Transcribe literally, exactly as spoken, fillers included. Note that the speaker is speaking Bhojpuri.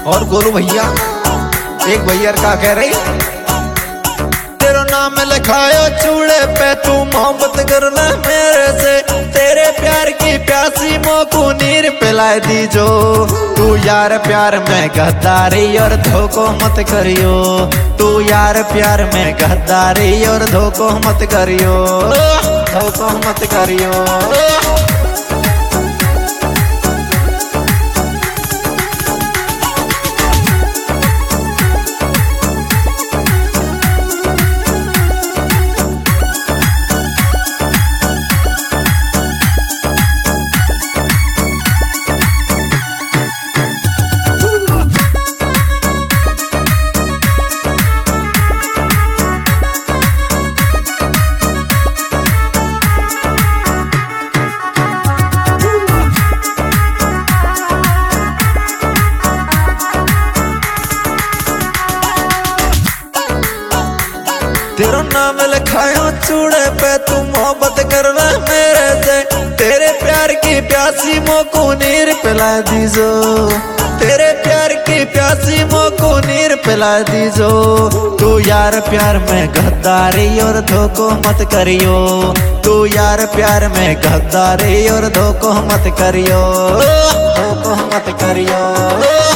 और गोलू भैया एक भैया का कह रही, तेरा नाम लिखायो चूड़े पे, तू मोहब्बत करना मेरे से, तेरे प्यार की प्यासी मोको नीर पिला दीजो। तू यार प्यार में गद्दारी और धोखो मत करियो, तू यार प्यार में गद्दारी और धोखो मत करियो, धोखो मत करियो। तेरा नाम लिखायो चूड़े पे, तू मोहब्बत करना मेरे से, तेरे प्यार की प्यासी मोको नीर पिला दीजो, तेरे प्यार की प्यासी मोको नीर पिला दीजो। तू यार प्यार में गद्दारी और धोखो मत करियो, तू यार प्यार में गद्दारी और धोखो मत करियो, धोखो मत करियो।